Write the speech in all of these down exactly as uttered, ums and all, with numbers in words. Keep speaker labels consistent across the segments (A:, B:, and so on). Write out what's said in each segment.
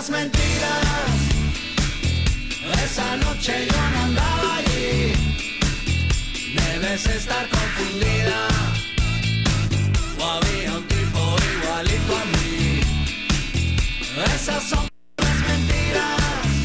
A: puras mentiras. Esa noche yo no andaba allí. Debes estar confundida. O había un tipo igualito a mí. Esas son puras mentiras.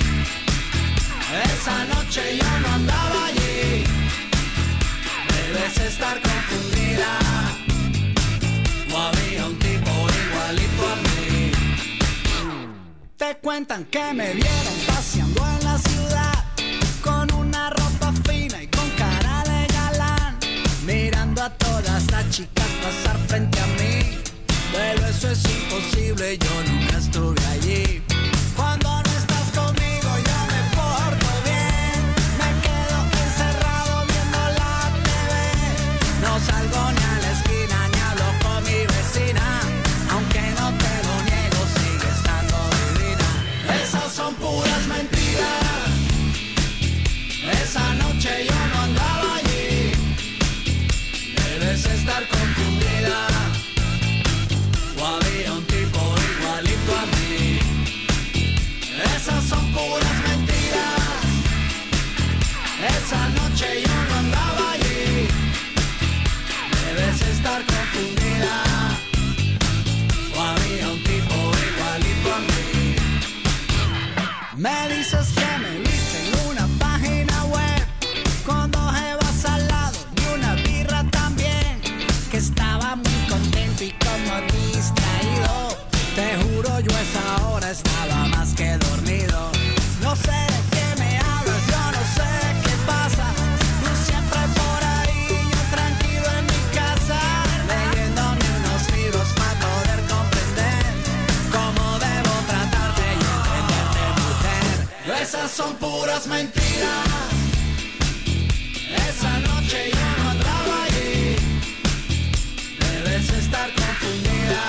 A: Esa noche yo no andaba allí. Debes estar confundida. O había un tipo igualito a mí. Te cuentan que me vieron paseando en la ciudad con una ropa fina y con cara de galán, mirando a todas las chicas pasar frente a mí. Pero eso es imposible, yo nunca estuve allí. Cuando no estás conmigo yo me porto bien. Me quedo encerrado viendo la T V. No salgo ni a la esquina ni hablo con mi vecina. Aunque no te lo niego, sigue estando divina. Esas son puras mentiras. Esa noche yo no andaba allí. Debes estar confundida. O había un tipo igualito a mí. Esas son puras mentiras. Esa noche yo no andaba allí. Debes estar confundida. O había un tipo igualito a mí. Me dices que me viste en una página web con dos jevas al lado y una birra también. Que estaba muy contento y como distraído. Te juro yo a esa hora estaba más que dormido. No sé de qué me hablas, yo no sé qué pasa. Tú siempre por ahí, yo tranquilo en mi casa, leyéndome unos libros para poder comprender cómo debo tratarte y entenderte, mujer. Esas son puras mentiras. Esa noche yo no andaba allí. Debes estar confundida.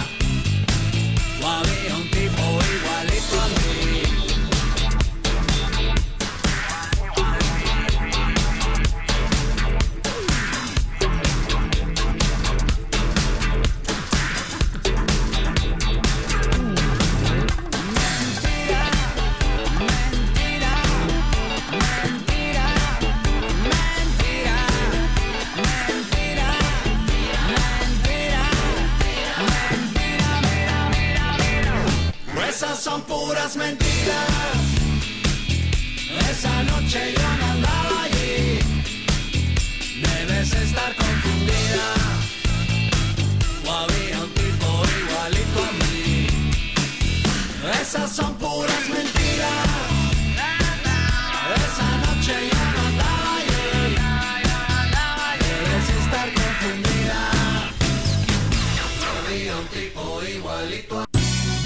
A: O había un tipo igualito a mí. Esas son puras mentiras. Esa noche yo no andaba allí. Debes estar confundida. O había un tipo igualito a mí. Esas son puras mentiras. Esa noche yo no andaba allí. Debes estar confundida. O había un tipo igualito a mí.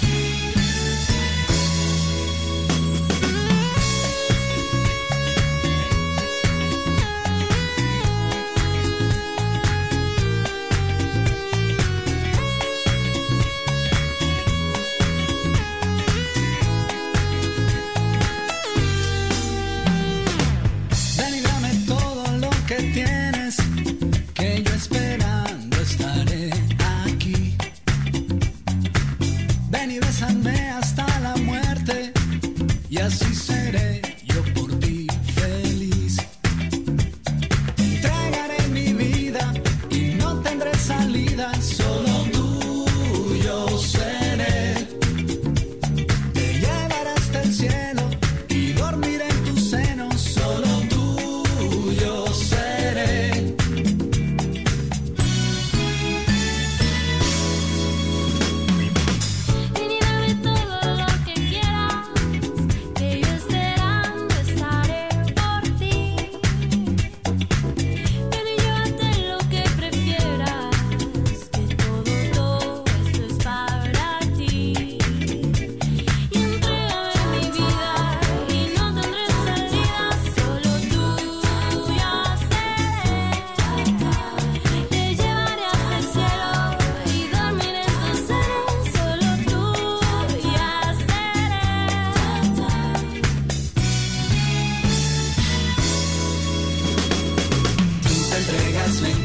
A: Tienes que yo esperando estaré aquí. Ven y bésame hasta la muerte y así seré yo por ti feliz. Te entregaré mi vida y no tendré salida. Solo tuyo seré. Te llevaré hasta el cielo y dormiré en tu seno. Solo tuyo seré.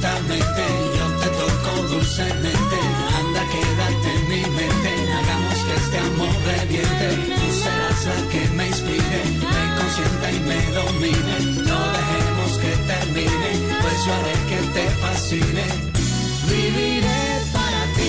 A: Lentamente, yo te toco dulcemente. Anda, quédate en mi mente. Hagamos que este amor reviente. Tú serás la que me inspire, me consienta y me domine. No dejemos que termine, pues yo haré que te fascine. Viviré para ti.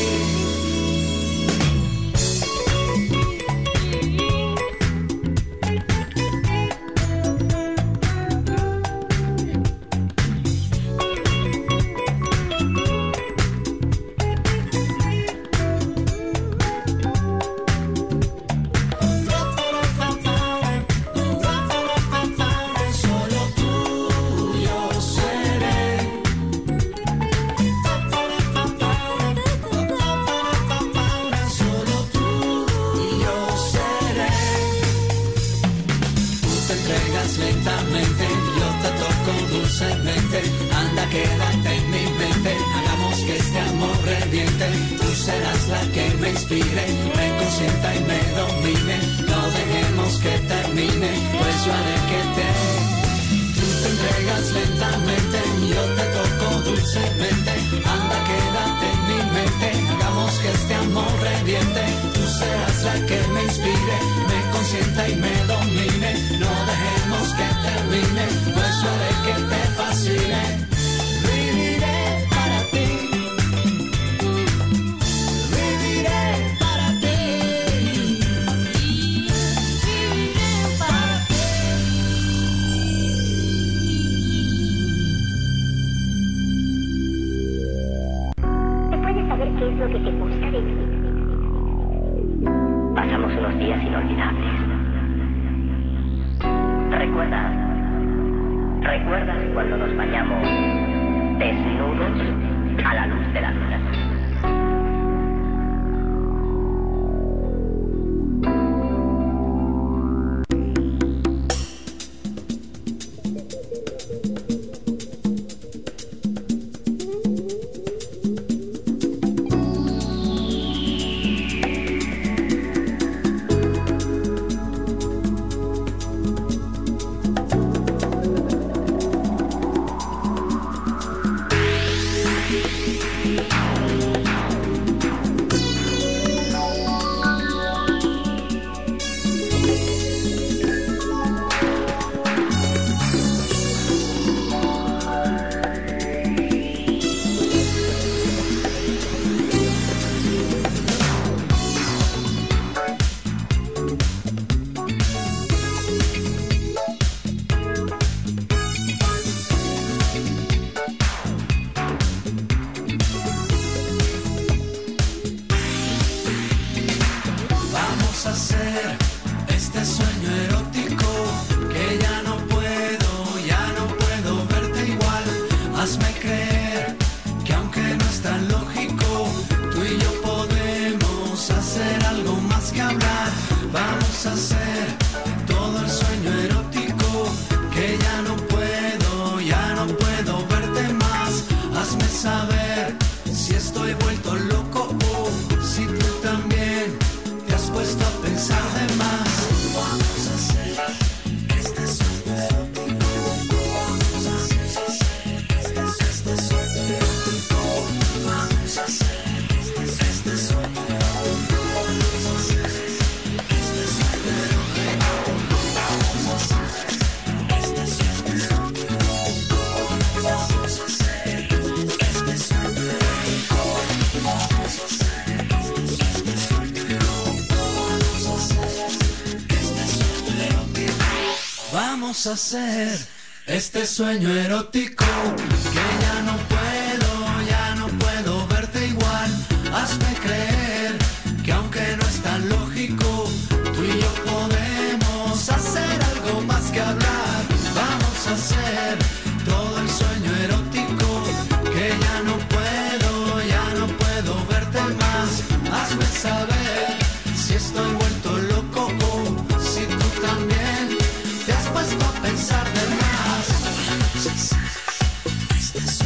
A: Anda, quédate en mi mente, hagamos que este amor reviente. Tú serás la que me inspire, me consienta y me domine. No dejemos que termine, pues yo haré que te. Tú te entregas lentamente, yo te toco dulcemente. Anda, quédate en mi mente, hagamos que este amor reviente. Tú serás la que me inspire, me consienta y me domine. No dejemos que termine, pues yo haré que te fascine. Viviré para ti. Viviré para ti. Viviré para ti.
B: ¿Te puedes saber qué es lo que te gusta de mí? Pasamos unos días inolvidables. ¿Recuerdas? ¿Recuerdas cuando nos bañamos desnudos a la luz de la luna?
A: Vamos a hacer este sueño erótico, que ya no puedo, ya no puedo verte igual. Hazme creer que aunque no es tan lógico, tú y yo podemos hacer algo más que hablar. Vamos a hacer todo el sueño erótico, que ya no puedo, ya no puedo verte más. Hazme saber si estoy vuelto loco o si tú también te has puesto a pensar de más. Vamos a hacer este sueño.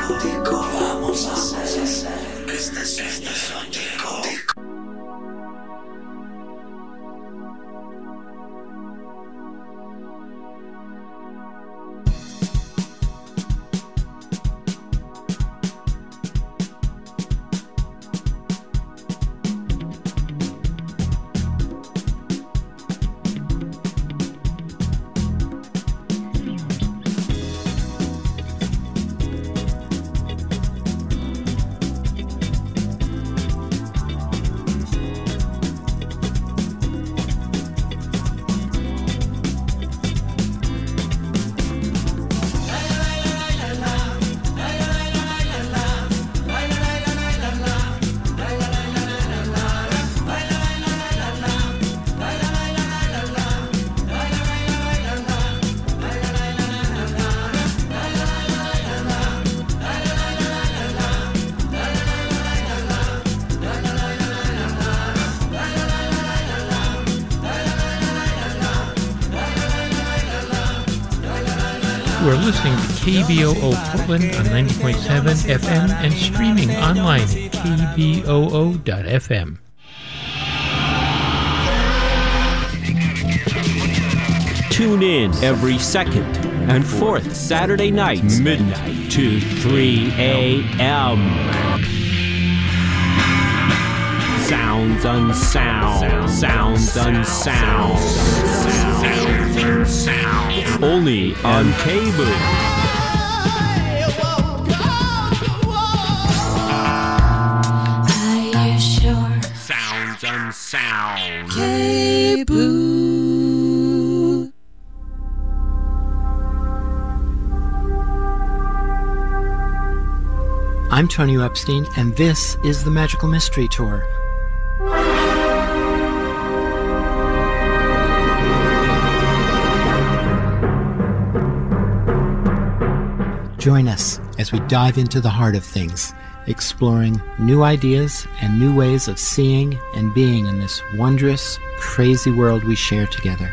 A: Vamos a hacer este sónico.
C: We're listening to K B O O Portland on ninety point seven F M and streaming online at k b o o dot f m.
D: Tune in every second and fourth Saturday nights, midnight to three a.m. Sounds Unsound, Sounds Unsound, Sounds Unsound. Only on cable.
E: Are you sure?
D: Sounds Unsound.
E: K-Boo.
F: I'm Tony Epstein, and this is the Magical Mystery Tour. Join us as we dive into the heart of things, exploring new ideas and new ways of seeing and being in this wondrous, crazy world we share together.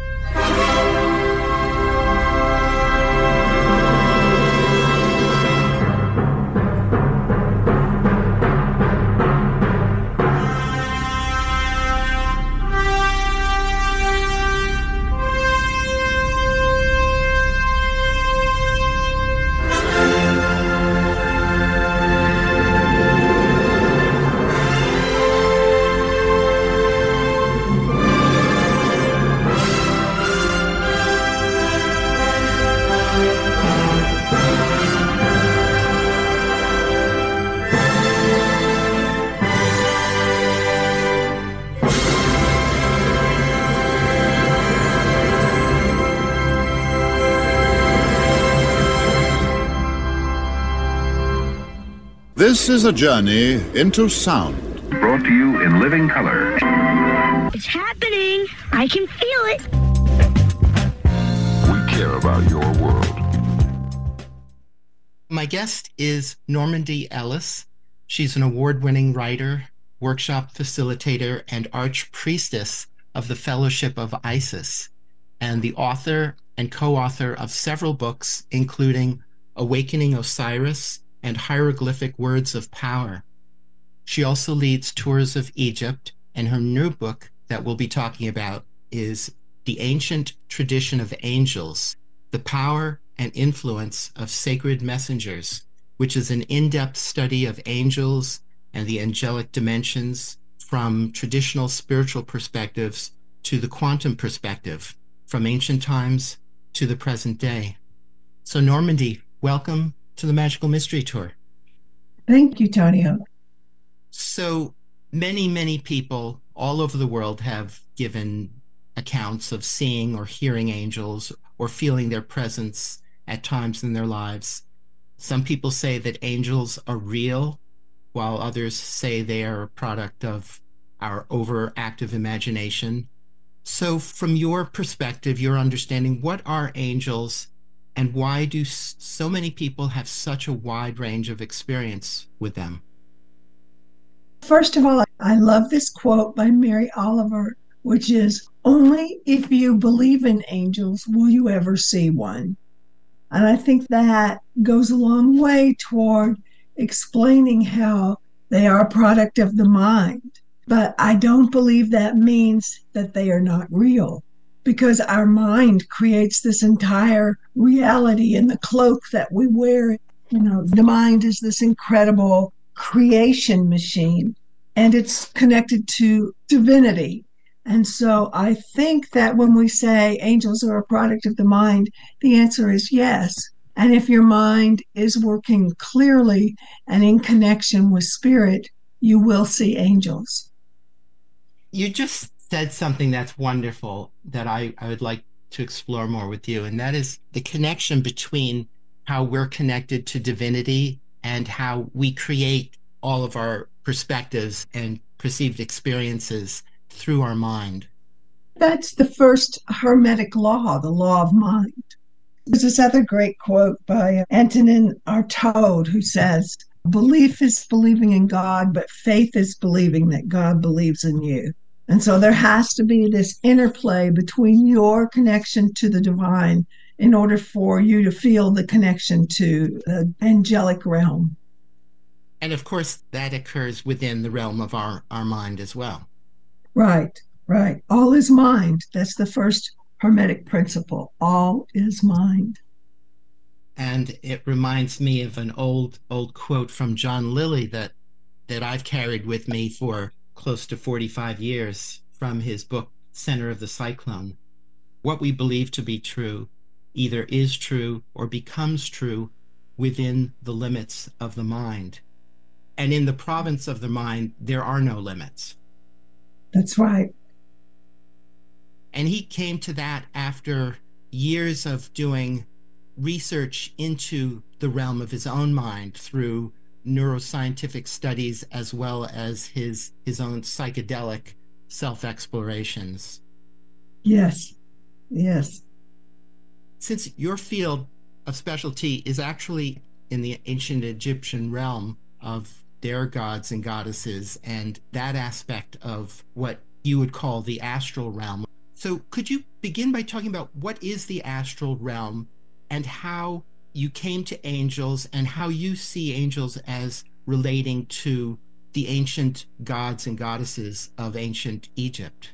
G: This is a journey into sound.
H: Brought to you in living color.
I: It's happening. I can feel it.
H: We care about your world.
F: My guest is Normandy Ellis. She's an award-winning writer, workshop facilitator, and archpriestess of the Fellowship of Isis, and the author and co-author of several books, including Awakening Osiris and Hieroglyphic Words of Power. She also leads tours of Egypt, and her new book that we'll be talking about is The Ancient Tradition of Angels, The Power and Influence of Sacred Messengers, which is an in-depth study of angels and the angelic dimensions from traditional spiritual perspectives to the quantum perspective, from ancient times to the present day. So Normandy, welcome to the Magical Mystery Tour.
J: Thank you, Tonio.
F: So many, many people all over the world have given accounts of seeing or hearing angels or feeling their presence at times in their lives. Some people say that angels are real, while others say they are a product of our overactive imagination. So from your perspective, your understanding, what are angels? And why do so many people have such a wide range of experience with them?
J: First of all, I love this quote by Mary Oliver, which is, "Only if you believe in angels will you ever see one." And I think that goes a long way toward explaining how they are a product of the mind. But I don't believe that means that they are not real, because our mind creates this entire reality in the cloak that we wear. You know, the mind is this incredible creation machine, and it's connected to divinity. And so I think that when we say angels are a product of the mind, the answer is yes. And if your mind is working clearly and in connection with spirit, you will see angels.
F: You just said something that's wonderful that I, I would like to explore more with you, and that is the connection between how we're connected to divinity and how we create all of our perspectives and perceived experiences through our mind.
J: That's the first Hermetic law, the law of mind. There's this other great quote by Antonin Artaud who says, "Belief is believing in God, but faith is believing that God believes in you." And so there has to be this interplay between your connection to the divine in order for you to feel the connection to the angelic realm.
F: And of course, that occurs within the realm of our, our mind as well.
J: Right, right. All is mind. That's the first Hermetic principle. All is mind.
F: And it reminds me of an old, old quote from John Lilly that, that I've carried with me for close to forty-five years from his book, Center of the Cyclone. What we believe to be true either is true or becomes true within the limits of the mind. And in the province of the mind, there are no limits.
J: That's right.
F: And he came to that after years of doing research into the realm of his own mind through neuroscientific studies as well as his his own psychedelic self-explorations.
J: Yes, yes.
F: Since your field of specialty is actually in the ancient Egyptian realm of their gods and goddesses and that aspect of what you would call the astral realm, so could you begin by talking about what is the astral realm and how you came to angels and how you see angels as relating to the ancient gods and goddesses of ancient Egypt?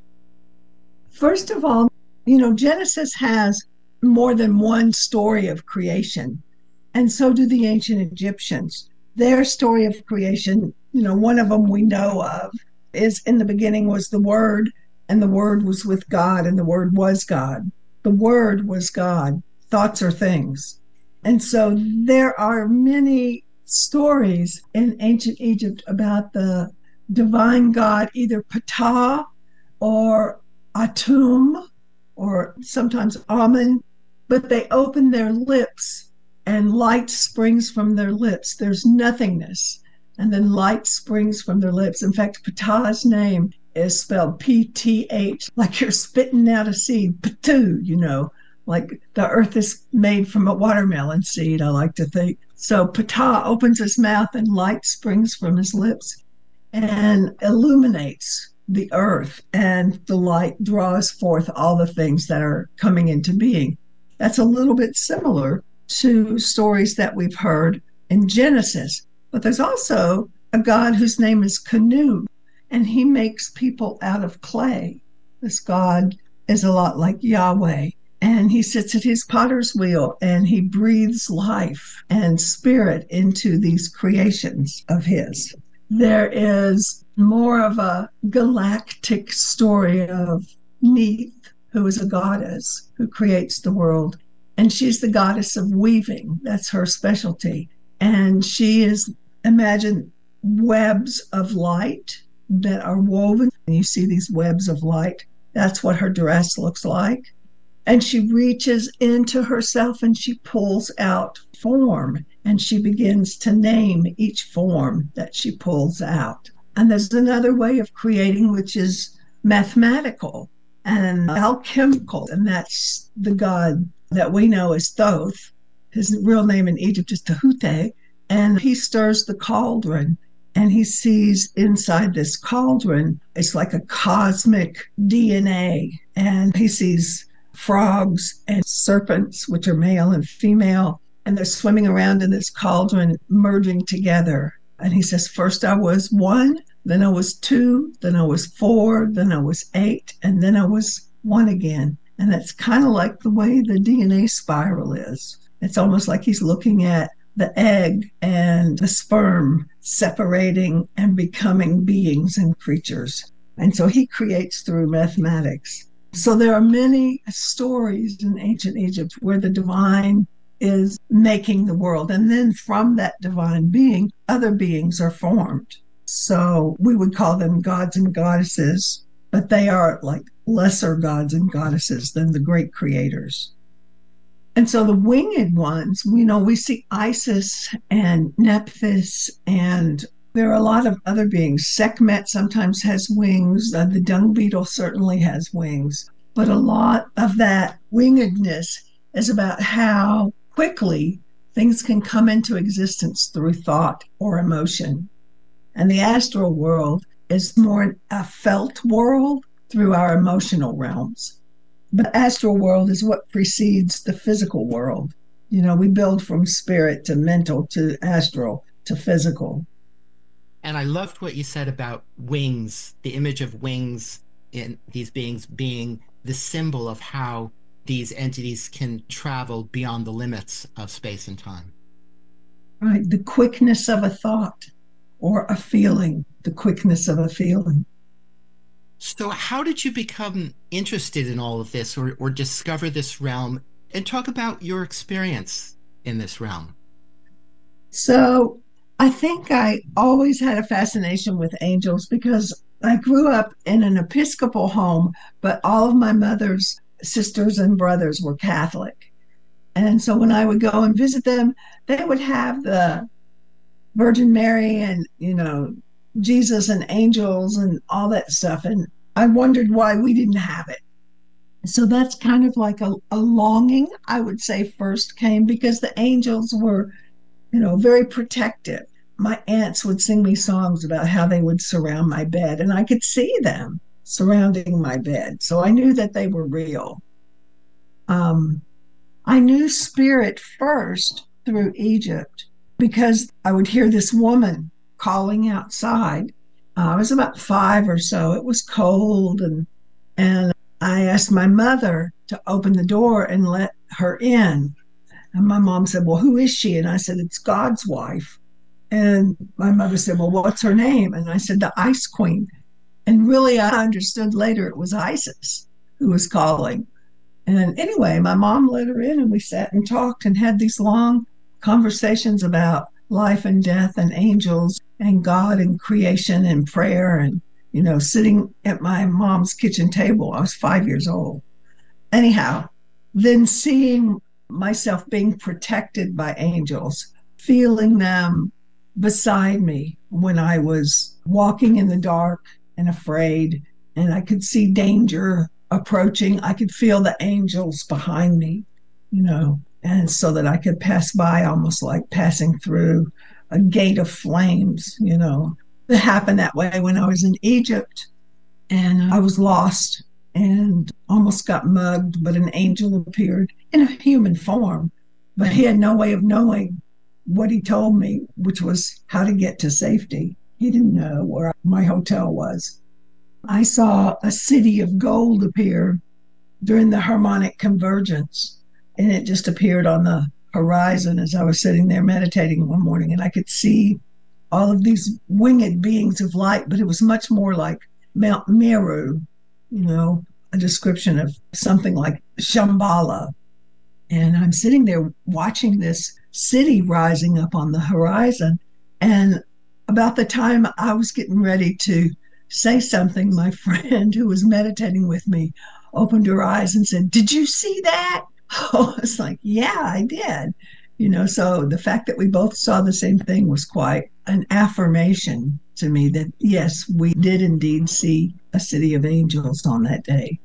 J: First of all, you know, Genesis has more than one story of creation, and so do the ancient Egyptians. Their story of creation, you know, one of them we know of is in the beginning was the Word, and the Word was with God, and the Word was God. The Word was God. Thoughts are things. And so there are many stories in ancient Egypt about the divine God, either Ptah or Atum or sometimes Amun, but they open their lips and light springs from their lips. There's nothingness, and then light springs from their lips. In fact, Ptah's name is spelled P T H, like you're spitting out a seed, Ptu, you know, like the earth is made from a watermelon seed, I like to think. So Ptah opens his mouth and light springs from his lips and illuminates the earth, and the light draws forth all the things that are coming into being. That's a little bit similar to stories that we've heard in Genesis. But there's also a God whose name is Khnum, and he makes people out of clay. This God is a lot like Yahweh, and he sits at his potter's wheel, and he breathes life and spirit into these creations of his. There is more of a galactic story of Neith, who is a goddess who creates the world. And she's the goddess of weaving. That's her specialty. And she is, imagine webs of light that are woven. And you see these webs of light. That's what her dress looks like. And she reaches into herself and she pulls out form. And she begins to name each form that she pulls out. And there's another way of creating, which is mathematical and alchemical. And that's the god that we know as Thoth. His real name in Egypt is Tehuti. And he stirs the cauldron, and he sees inside this cauldron, it's like a cosmic D N A. And he sees frogs and serpents, which are male and female, and they're swimming around in this cauldron, merging together. And he says, first I was one, then I was two, then I was four, then I was eight, and then I was one again. And that's kind of like the way the D N A spiral is. It's almost like he's looking at the egg and the sperm separating and becoming beings and creatures. And so he creates through mathematics. So there are many stories in ancient Egypt where the divine is making the world. And then from that divine being, other beings are formed. So we would call them gods and goddesses, but they are like lesser gods and goddesses than the great creators. And so the winged ones, you know, we see Isis and Nephthys, and there are a lot of other beings. Sekhmet sometimes has wings. Uh, the dung beetle certainly has wings. But a lot of that wingedness is about how quickly things can come into existence through thought or emotion. And the astral world is more a felt world through our emotional realms. But astral world is what precedes the physical world. You know, we build from spirit to mental to astral to physical.
F: And I loved what you said about wings, the image of wings in these beings being the symbol of how these entities can travel beyond the limits of space and time.
J: Right, the quickness of a thought or a feeling, the quickness of a feeling.
F: So how did you become interested in all of this or, or discover this realm? And talk about your experience in this realm.
J: So I think I always had a fascination with angels because I grew up in an Episcopal home, but all of my mother's sisters and brothers were Catholic. And so when I would go and visit them, they would have the Virgin Mary and, you know, Jesus and angels and all that stuff. And I wondered why we didn't have it. So that's kind of like a, a longing, I would say, first came because the angels were, you know, very protective. My aunts would sing me songs about how they would surround my bed, and I could see them surrounding my bed. So I knew that they were real. Um, I knew spirit first through Egypt because I would hear this woman calling outside. Uh, I was about five or so. It was cold, and and I asked my mother to open the door and let her in. And my mom said, well, who is she? And I said, it's God's wife. And my mother said, well, what's her name? And I said, the Ice Queen. And really, I understood later it was Isis who was calling. And anyway, my mom let her in, and we sat and talked and had these long conversations about life and death and angels and God and creation and prayer and, you know, sitting at my mom's kitchen table. I was five years old. Anyhow, then seeing myself being protected by angels, feeling them beside me when I was walking in the dark and afraid, and I could see danger approaching. I could feel the angels behind me, you know, and so that I could pass by almost like passing through a gate of flames, you know. It happened that way when I was in Egypt, and I was lost and almost got mugged, but an angel appeared in a human form, but he had no way of knowing what he told me, which was how to get to safety. He didn't know where my hotel was. I saw a city of gold appear during the harmonic convergence, and it just appeared on the horizon as I was sitting there meditating one morning, and I could see all of these winged beings of light, but it was much more like Mount Meru, you know, a description of something like Shambhala. And I'm sitting there watching this city rising up on the horizon. And about the time I was getting ready to say something, my friend who was meditating with me opened her eyes and said, did you see that? Oh, I was like, yeah, I did. You know, so the fact that we both saw the same thing was quite an affirmation to me that, yes, we did indeed see a city of angels on that day.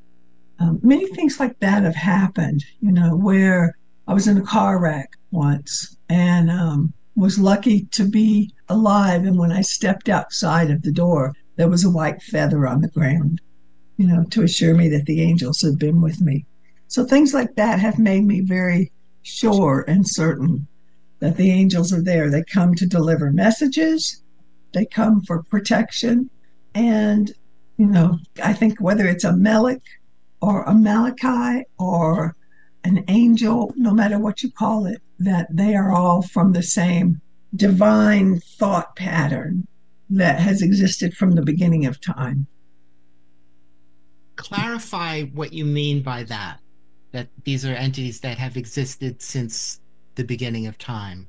J: Um, many things like that have happened, you know, where I was in a car wreck once and um, was lucky to be alive. And when I stepped outside of the door, there was a white feather on the ground, you know, to assure me that the angels had been with me. So things like that have made me very sure and certain that the angels are there. They come to deliver messages. They come for protection. And, you know, I think whether it's a Melech or a Malachi or an angel, no matter what you call it, that they are all from the same divine thought pattern that has existed from the beginning of time.
F: Clarify what you mean by that, that these are entities that have existed since the beginning of time.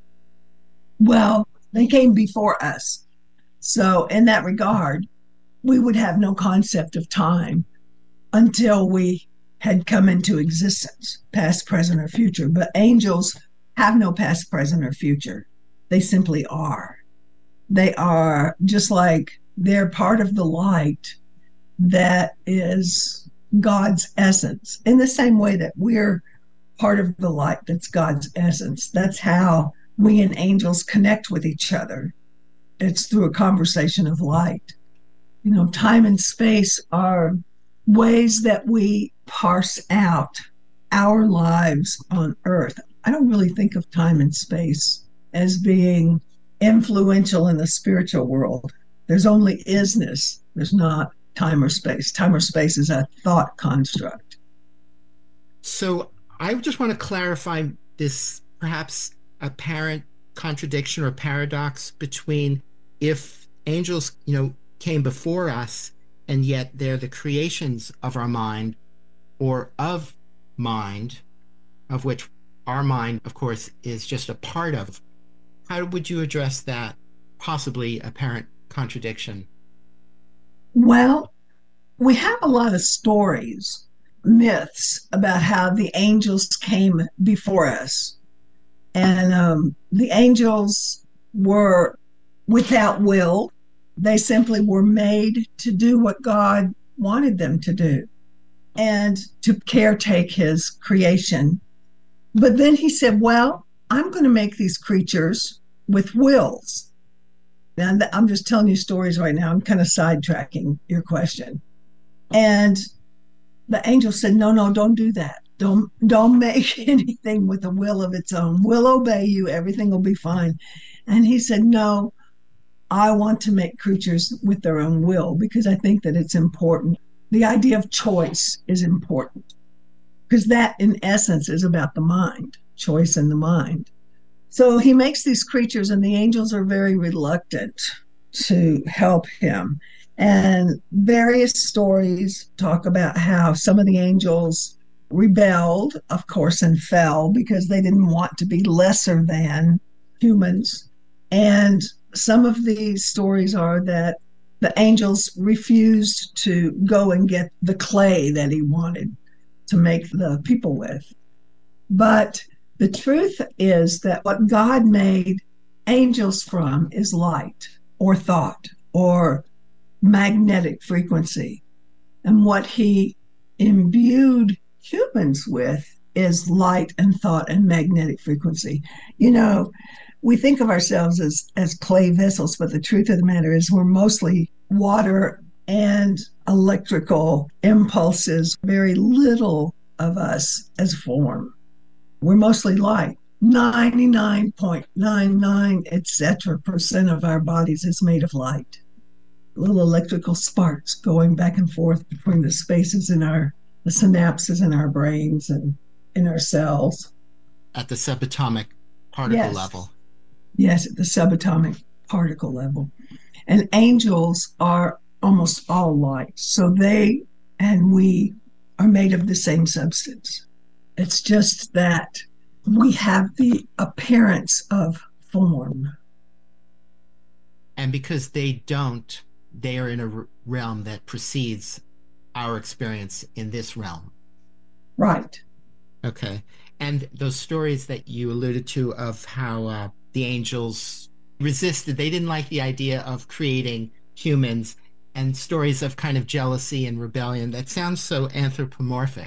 J: Well, they came before us. So in that regard, we would have no concept of time until we had come into existence, past, present, or future. But angels have no past, present, or future. They simply are. They are just like they're part of the light that is God's essence, in the same way that we're part of the light that's God's essence. That's how we and angels connect with each other. It's through a conversation of light. You know, time and space are ways that we parse out our lives on Earth. I don't really think of time and space as being influential in the spiritual world. There's only isness. There's not time or space. Time or space is a thought construct.
F: So I just want to clarify this perhaps apparent contradiction or paradox between if angels, you know, came before us and yet they're the creations of our mind or of mind, of which our mind, of course, is just a part of. How would you address that possibly apparent contradiction?
J: Well, we have a lot of stories, myths about how the angels came before us. And um, the angels were without will. They simply were made to do what God wanted them to do and to caretake his creation. But then he said, well, I'm going to make these creatures with wills. Now, I'm just telling you stories right now. I'm kind of sidetracking your question. And the angel said, no, no, don't do that. Don't, don't make anything with a will of its own. We'll obey you. Everything will be fine. And he said, no, I want to make creatures with their own will because I think that it's important. The idea of choice is important because that, in essence, is about the mind, choice in the mind. So he makes these creatures, and the angels are very reluctant to help him. And various stories talk about how some of the angels rebelled, of course, and fell because they didn't want to be lesser than humans. And some of these stories are that the angels refused to go and get the clay that he wanted to make the people with. But the truth is that what God made angels from is light or thought or magnetic frequency. And what he imbued humans with is light and thought and magnetic frequency. You know, we think of ourselves as, as clay vessels, but the truth of the matter is we're mostly water and electrical impulses, very little of us as form. We're mostly light. ninety-nine point nine nine, et cetera, percent of our bodies is made of light. Little electrical sparks going back and forth between the spaces in our, the synapses in our brains and in our cells.
F: At the subatomic particle
J: Yes.
F: level.
J: Yes, at the subatomic particle level. And angels are almost all light. So they and we are made of the same substance. It's just that we have the appearance of form.
F: And because they don't, they are in a r- realm that precedes our experience in this realm.
J: Right.
F: Okay. And those stories that you alluded to of how uh, the angels resisted, they didn't like the idea of creating humans, and stories of kind of jealousy and rebellion, that sounds so anthropomorphic.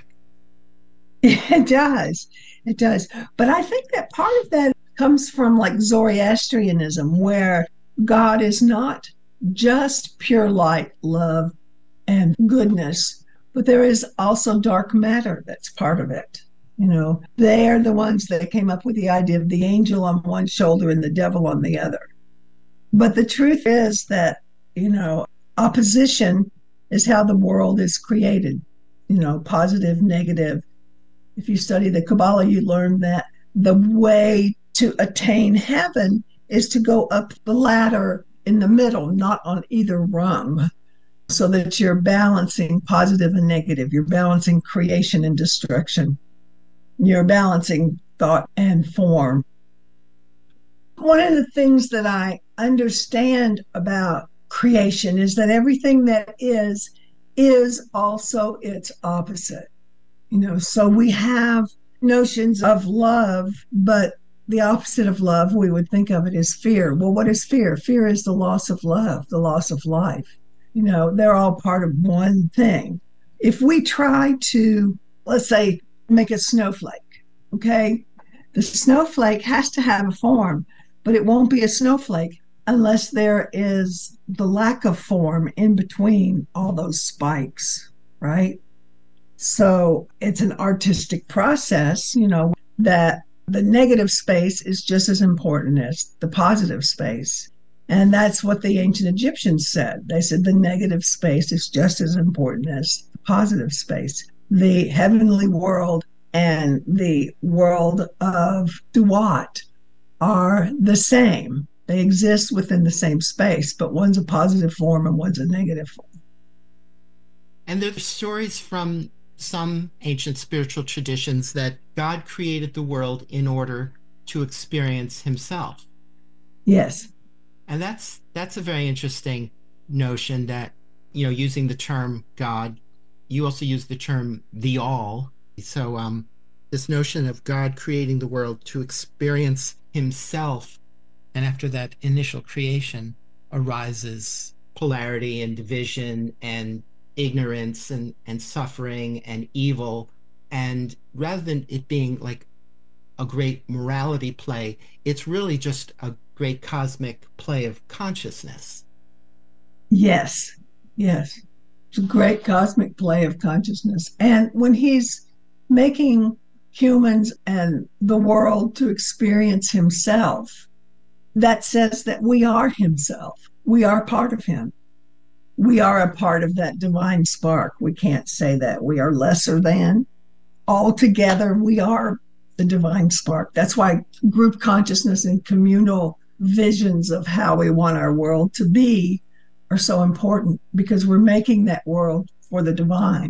J: It does. It does. But I think that part of that comes from like Zoroastrianism, where God is not just pure light, love, and goodness, but there is also dark matter that's part of it. You know, they're the ones that came up with the idea of the angel on one shoulder and the devil on the other. But the truth is that, you know, opposition is how the world is created, you know, positive, negative. If you study the Kabbalah, you learn that the way to attain heaven is to go up the ladder in the middle, not on either rung, so that you're balancing positive and negative. You're balancing creation and destruction. You're balancing thought and form. One of the things that I understand about creation is that everything that is, is also its opposite. You know, so we have notions of love, but the opposite of love, we would think of it as fear. Well, what is fear? Fear is the loss of love, the loss of life. You know, they're all part of one thing. If we try to, let's say, make a snowflake, okay? The snowflake has to have a form, but it won't be a snowflake unless there is the lack of form in between all those spikes, right? So it's an artistic process, you know, that the negative space is just as important as the positive space. And that's what the ancient Egyptians said. They said the negative space is just as important as the positive space. The heavenly world and the world of Duat are the same. They exist within the same space, but one's a positive form and one's a negative form.
F: And there are stories from some ancient spiritual traditions that God created the world in order to experience himself.
J: Yes.
F: And that's that's a very interesting notion that, you know, using the term God, you also use the term the all. So um, this notion of God creating the world to experience himself, and after that initial creation arises polarity and division and ignorance and, and suffering and evil. And rather than it being like a great morality play, it's really just a great cosmic play of consciousness.
J: Yes, yes. It's a great cosmic play of consciousness. And when he's making humans and the world to experience himself, that says that we are himself. We are part of him. We are a part of that divine spark. We can't say that we are lesser than. Altogether, we are the divine spark. That's why group consciousness and communal visions of how we want our world to be are so important, because we're making that world for the divine.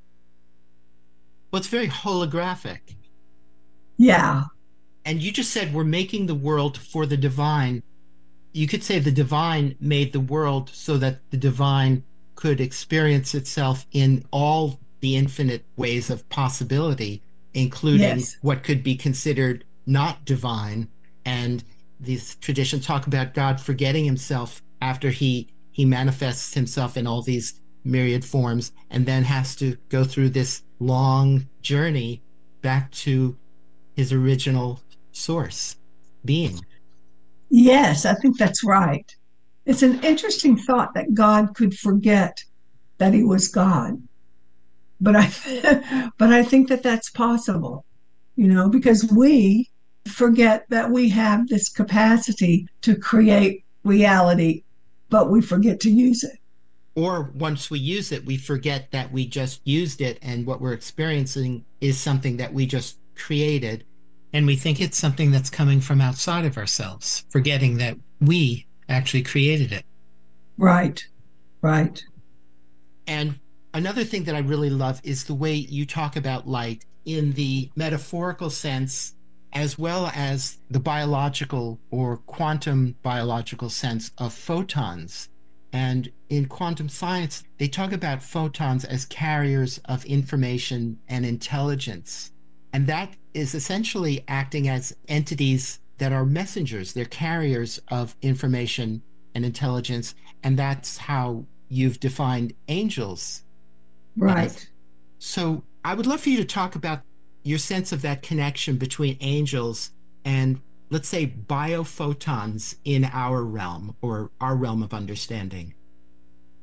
F: Well, it's very holographic.
J: Yeah.
F: And you just said we're making the world for the divine. You could say the divine made the world so that the divine could experience itself in all the infinite ways of possibility, including
J: Yes.
F: what could be considered not divine. And these traditions talk about God forgetting himself after he he manifests himself in all these myriad forms, and then has to go through this long journey back to his original source being.
J: Yes, I think that's right. It's an interesting thought that God could forget that he was God. But I, but I think that that's possible, you know, because we forget that we have this capacity to create reality, but we forget to use it.
F: Or once we use it, we forget that we just used it, and what we're experiencing is something that we just created. And we think it's something that's coming from outside of ourselves, forgetting that we actually created it.
J: Right, right.
F: And another thing that I really love is the way you talk about light in the metaphorical sense, as well as the biological or quantum biological sense of photons. And in quantum science, they talk about photons as carriers of information and intelligence. And that is essentially acting as entities that are messengers. They're carriers of information and intelligence. And that's how you've defined angels.
J: Right.
F: As. So I would love for you to talk about your sense of that connection between angels and, let's say, biophotons in our realm, or our realm of understanding.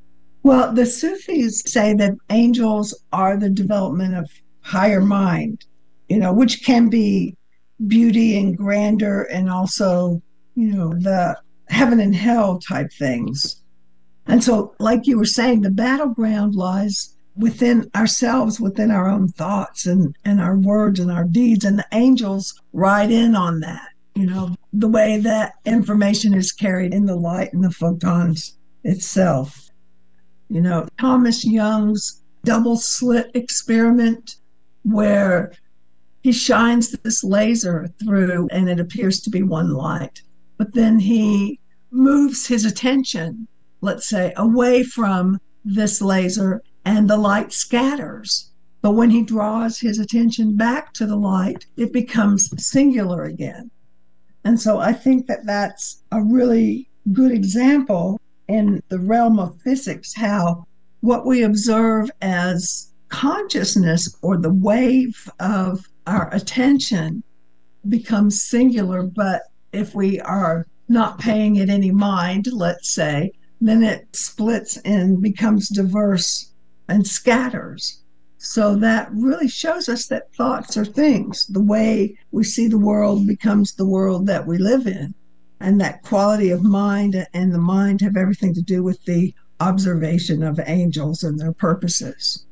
J: Well, the Sufis say that angels are the development of higher mind, you know, which can be beauty and grandeur and also, you know, the heaven and hell type things. And so, like you were saying, the battleground lies within ourselves, within our own thoughts and, and our words and our deeds. And the angels ride in on that, you know, the way that information is carried in the light and the photons itself. You know, Thomas Young's double slit experiment, where he shines this laser through and it appears to be one light, but then he moves his attention, let's say, away from this laser and the light scatters. But when he draws his attention back to the light, it becomes singular again. And so I think that that's a really good example in the realm of physics, how what we observe as consciousness or the wave of our attention becomes singular. But if we are not paying it any mind, let's say, then it splits and becomes diverse and scatters. So that really shows us that thoughts are things. The way we see the world becomes the world that we live in. And that quality of mind and the mind have everything to do with the observation of angels and their purposes.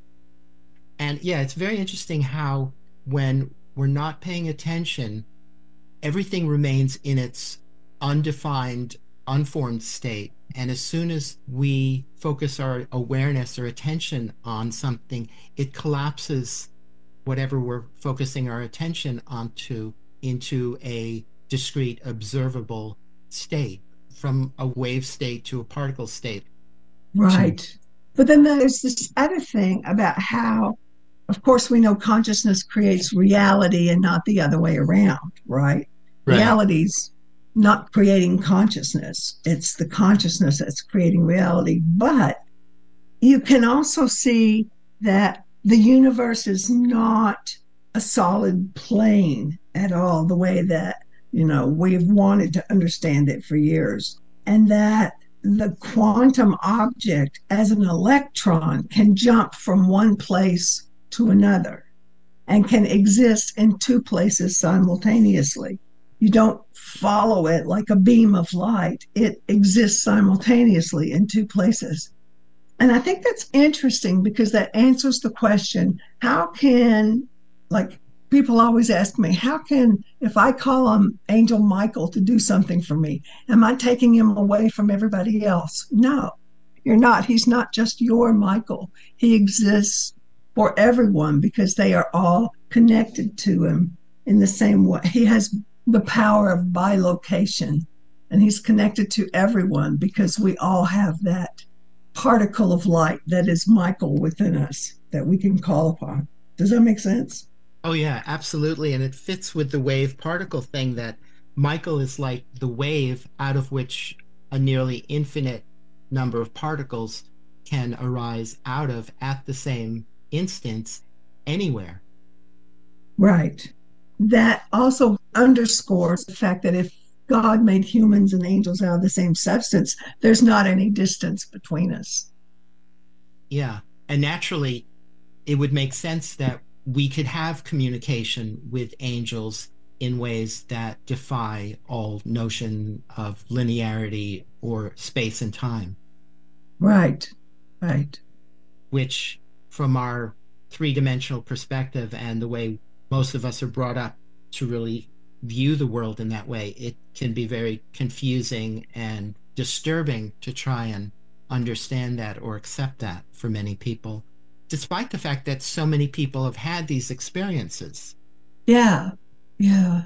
F: And yeah, it's very interesting how when we're not paying attention, everything remains in its undefined, unformed state. And as soon as we focus our awareness or attention on something, it collapses whatever we're focusing our attention onto into a discrete, observable state, from a wave state to a particle state.
J: Right. But then there's this other thing about how, of course, we know consciousness creates reality and not the other way around, right? Right. Reality's not creating consciousness. It's the consciousness that's creating reality. But you can also see that the universe is not a solid plane at all, the way that, you know, we've wanted to understand it for years. And that the quantum object as an electron can jump from one place to another and can exist in two places simultaneously. You don't follow it like a beam of light. It exists simultaneously in two places. And I think that's interesting because that answers the question, how can, like, people always ask me, how can, if I call on Angel Michael to do something for me, am I taking him away from everybody else? No, you're not. He's not just your Michael. He exists for everyone because they are all connected to him in the same way. He has the power of bilocation, and he's connected to everyone because we all have that particle of light that is Michael within us that we can call upon. Does that make sense?
F: Oh, yeah, absolutely. And it fits with the wave particle thing that Michael is like the wave out of which a nearly infinite number of particles can arise out of at the same instance anywhere.
J: Right. That also underscores the fact that if God made humans and angels out of the same substance, there's not any distance between us.
F: Yeah. And naturally, it would make sense that we could have communication with angels in ways that defy all notion of linearity or space and time.
J: Right, right.
F: Which, from our three-dimensional perspective and the way most of us are brought up to really view the world in that way, it can be very confusing and disturbing to try and understand that or accept that for many people, despite the fact that so many people have had these experiences.
J: Yeah, yeah.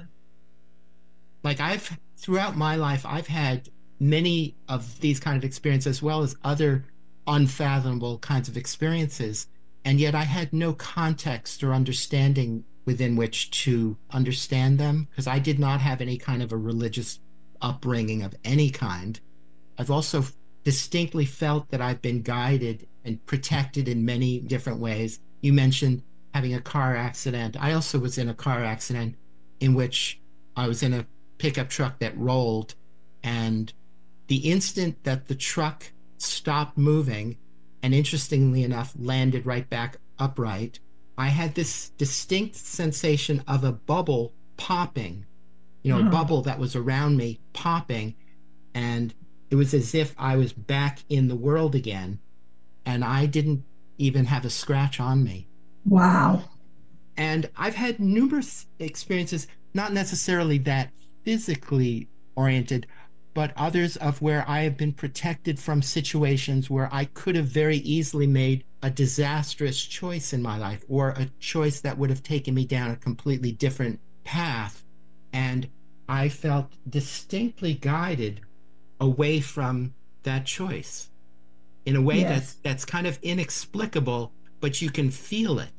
F: Like I've, throughout my life, I've had many of these kind of experiences as well as other unfathomable kinds of experiences, and yet I had no context or understanding within which to understand them, because I did not have any kind of a religious upbringing of any kind. I've also distinctly felt that I've been guided and protected in many different ways. You mentioned having a car accident. I also was in a car accident in which I was in a pickup truck that rolled, and the instant that the truck stopped moving, and interestingly enough, landed right back upright. I had this distinct sensation of a bubble popping, you know,
J: Uh-huh.
F: a bubble that was around me popping, and it was as if I was back in the world again, and I didn't even have a scratch on me.
J: Wow.
F: And I've had numerous experiences, not necessarily that physically oriented, but others of where I have been protected from situations where I could have very easily made a disastrous choice in my life, or a choice that would have taken me down a completely different path. And I felt distinctly guided away from that choice in a way
J: Yes.
F: that's, that's kind of inexplicable, but you can feel it.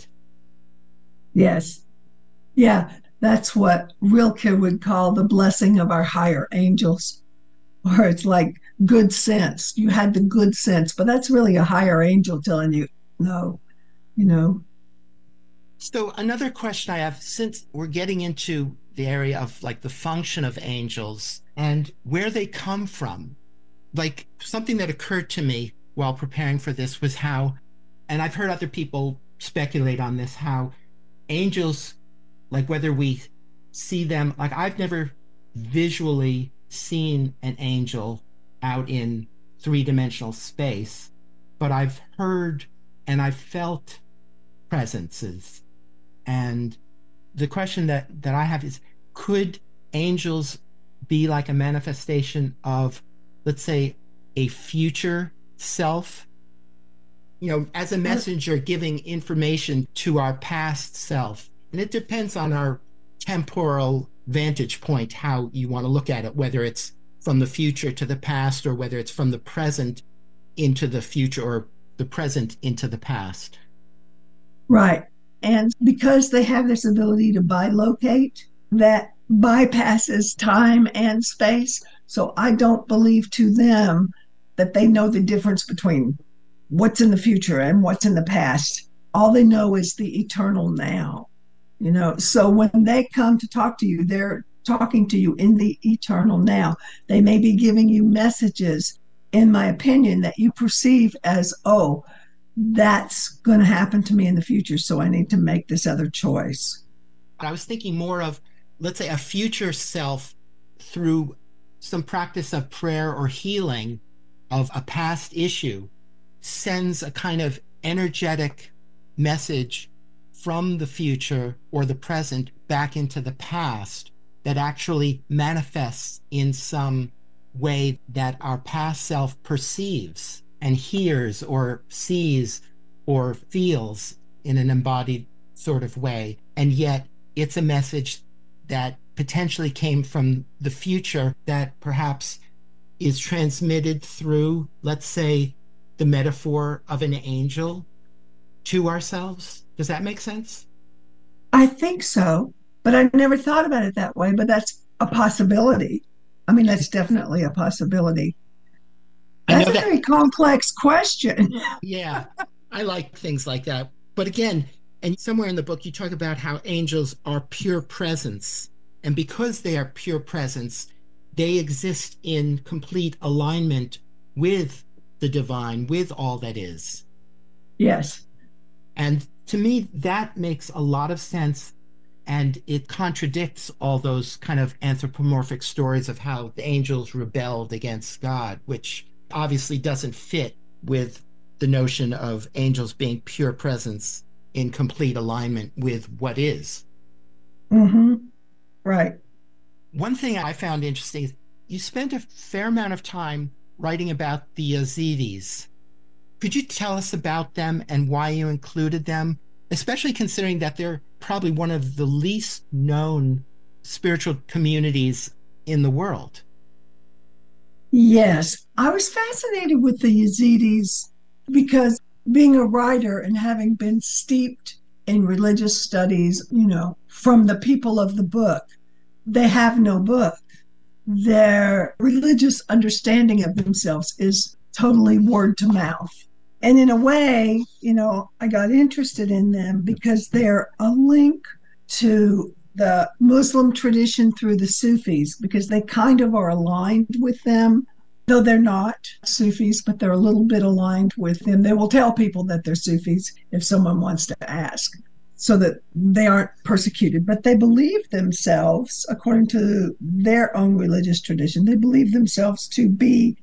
J: Yes. Yeah, that's what Rilke would call the blessing of our higher angels. Or it's like good sense. You had the good sense, but that's really a higher angel telling you, no, you know.
F: So another question I have, since we're getting into the area of like the function of angels and where they come from, like something that occurred to me while preparing for this was how, and I've heard other people speculate on this, how angels, like whether we see them, like I've never visually seen an angel out in three-dimensional space, but I've heard and I've felt presences. And the question that, that I have is, could angels be like a manifestation of, let's say, a future self? You know, as a messenger giving information to our past self. And it depends on our temporal vantage point, how you want to look at it, whether it's from the future to the past, or whether it's from the present into the future, or the present into the past.
J: Right. And because they have this ability to bilocate, that bypasses time and space. So I don't believe to them that they know the difference between what's in the future and what's in the past. All they know is the eternal now. You know, so when they come to talk to you, they're talking to you in the eternal now. They may be giving you messages, in my opinion, that you perceive as, oh, that's going to happen to me in the future, so I need to make this other choice.
F: I was thinking more of, let's say, a future self through some practice of prayer or healing of a past issue sends a kind of energetic message from the future or the present back into the past that actually manifests in some way that our past self perceives and hears or sees or feels in an embodied sort of way. And yet it's a message that potentially came from the future that perhaps is transmitted through, let's say, the metaphor of an angel to ourselves. Does that make sense?
J: I think so, but I never thought about it that way, but that's a possibility. I mean, that's definitely a possibility. That's a
F: that,
J: very complex question.
F: Yeah, I like things like that. But again, and somewhere in the book, you talk about how angels are pure presence. And because they are pure presence, they exist in complete alignment with the divine, with all that is.
J: Yes.
F: And to me, that makes a lot of sense. And it contradicts all those kind of anthropomorphic stories of how the angels rebelled against God, which obviously doesn't fit with the notion of angels being pure presence in complete alignment with what is.
J: Mm-hmm. Right.
F: One thing I found interesting is you spent a fair amount of time writing about the Yazidis. Could you tell us about them and why you included them, especially considering that they're probably one of the least known spiritual communities in the world?
J: Yes, I was fascinated with the Yazidis because being a writer and having been steeped in religious studies, you know, from the people of the book, they have no book. Their religious understanding of themselves is totally word to mouth. And in a way, you know, I got interested in them because they're a link to the Muslim tradition through the Sufis, because they kind of are aligned with them. though they're not Sufis, but they're a little bit aligned with them. They will tell people that they're Sufis if someone wants to ask, so that they aren't persecuted. But they believe themselves, according to their own religious tradition, they believe themselves to be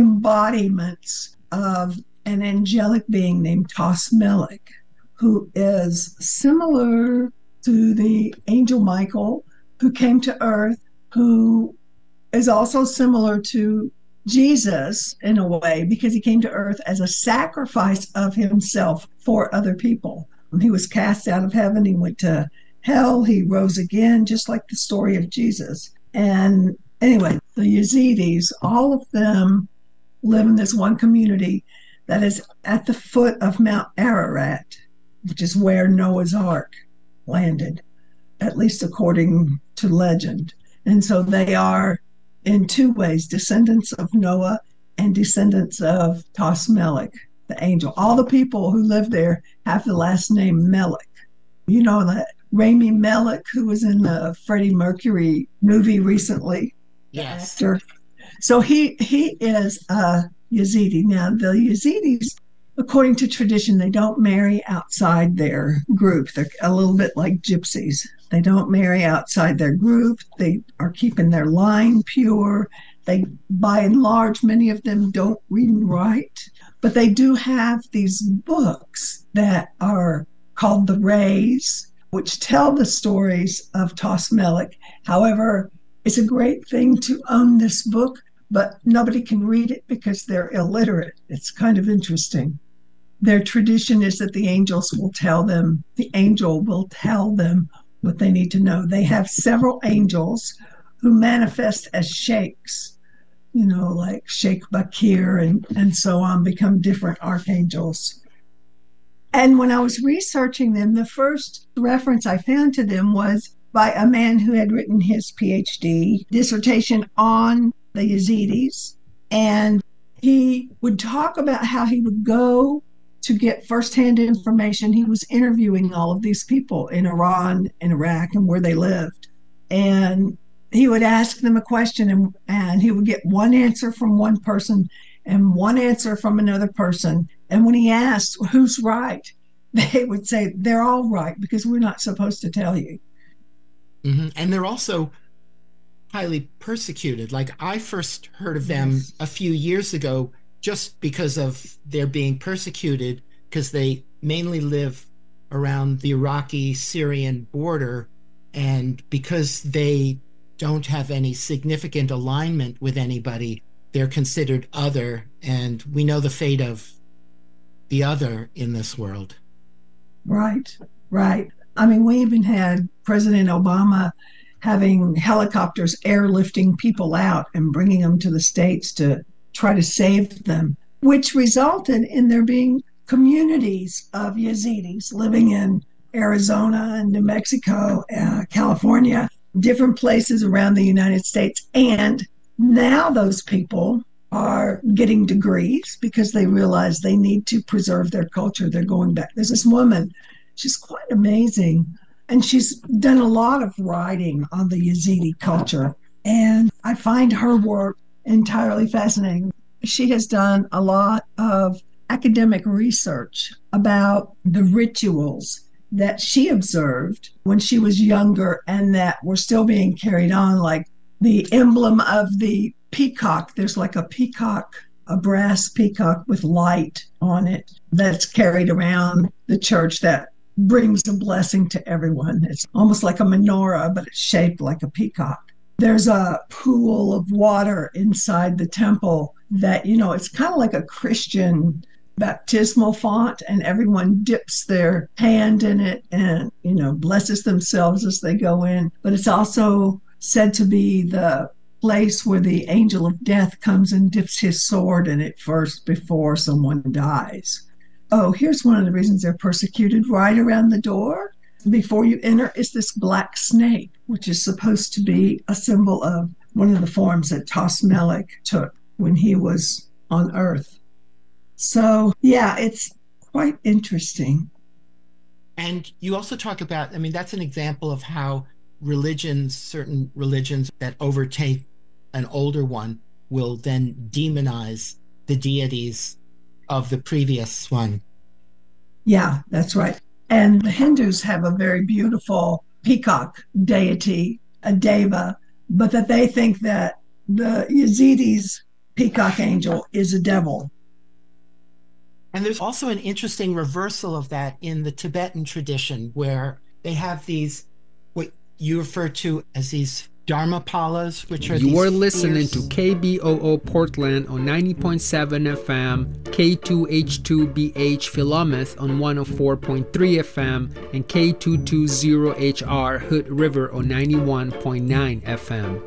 J: embodiments of an angelic being named Tos Melech, who is similar to the angel Michael, who came to earth, who is also similar to Jesus in a way, because he came to earth as a sacrifice of himself for other people. He was cast out of heaven. He went to hell. He rose again, just like the story of Jesus. And anyway, the Yazidis, all of them live in this one community that is at the foot of Mount Ararat, which is where Noah's Ark landed, at least according to legend. And so they are, in two ways, descendants of Noah and descendants of Tos Melech, the angel. All the people who live there have the last name Melech. You know that Rami Malek, who was in the Freddie Mercury movie recently.
F: Yes.
J: Actor. So he he is a Yazidi. Now, the Yazidis, according to tradition, they don't marry outside their group. They're a little bit like gypsies. They don't marry outside their group. They are keeping their line pure. They, by and large, many of them don't read and write, but they do have these books that are called the Rays, which tell the stories of Tos Melech. However, it's a great thing to own this book, but nobody can read it because they're illiterate. It's kind of interesting. Their tradition is that the angels will tell them, the angel will tell them what they need to know. They have several angels who manifest as sheikhs, you know, like Sheikh Bakir and, and so on, become different archangels. And when I was researching them, the first reference I found to them was by a man who had written his PhD dissertation on the Yazidis. And he would talk about how he would go to get firsthand information. He was interviewing all of these people in Iran and Iraq and where they lived. And he would ask them a question, and, and he would get one answer from one person and one answer from another person. And when he asked who's right, they would say, they're all right because we're not supposed to tell you.
F: Mm-hmm. And they're also highly persecuted. Like, I first heard of them yes. a few years ago just because of their being persecuted, because they mainly live around the Iraqi-Syrian border, and because they don't have any significant alignment with anybody, they're considered other, and we know the fate of the other in this world.
J: Right, right. I mean, we even had President Obama having helicopters airlifting people out and bringing them to the States to try to save them, which resulted in there being communities of Yazidis living in Arizona and New Mexico, uh, California, different places around the United States. And now those people are getting degrees because they realize they need to preserve their culture. They're going back. There's this woman, she's quite amazing, and she's done a lot of writing on the Yazidi culture. And I find her work entirely fascinating. She has done a lot of academic research about the rituals that she observed when she was younger and that were still being carried on, like the emblem of the peacock. There's like a peacock, a brass peacock with light on it that's carried around the church that brings a blessing to everyone. It's almost like a menorah, but it's shaped like a peacock. There's a pool of water inside the temple that, you know, it's kind of like a Christian baptismal font, and everyone dips their hand in it and, you know, blesses themselves as they go in. But it's also said to be the place where the angel of death comes and dips his sword in it first before someone dies. Oh, here's one of the reasons they're persecuted. Right around the door, before you enter, is this black snake, which is supposed to be a symbol of one of the forms that Tos Melech took when he was on Earth. So, yeah, it's quite interesting.
F: And you also talk about, I mean, that's an example of how religions, certain religions that overtake an older one, will then demonize the deities of the previous one.
J: Yeah, that's right. And the Hindus have a very beautiful peacock deity, a deva, but that they think that the Yazidis' peacock angel is a devil.
F: And there's also an interesting reversal of that in the Tibetan tradition, where they have these, what you refer to as these Dharmapalas, which are
K: You
F: these
K: are listening
F: fierce...
K: to K B O O Portland on ninety point seven F M, K two H two B H Philomath on one oh four point three F M, and K two twenty H R Hood River on ninety-one point nine F M.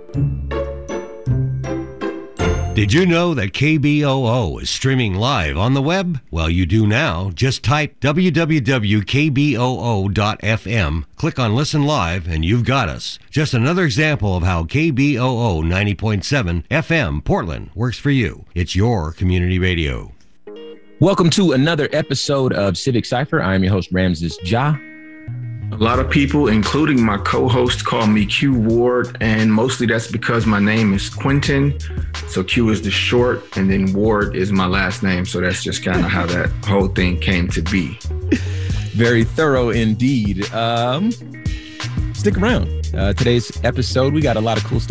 L: Did you know that K B O O is streaming live on the web? Well, you do now. Just type w w w dot k b o o dot f m, click on Listen Live, and you've got us. Just another example of how K B O O ninety point seven F M Portland works for you. It's your community radio.
M: Welcome to another episode of Civic Cypher. I am your host, Ramses Ja.
N: A lot of people, including my co-host, call me Q Ward, and mostly that's because my name is Quentin. So Q is the short, and then Ward is my last name. So that's just kind of how that whole thing came to be.
M: Very thorough indeed. Um, stick around. Uh, today's episode, we got a lot of cool stuff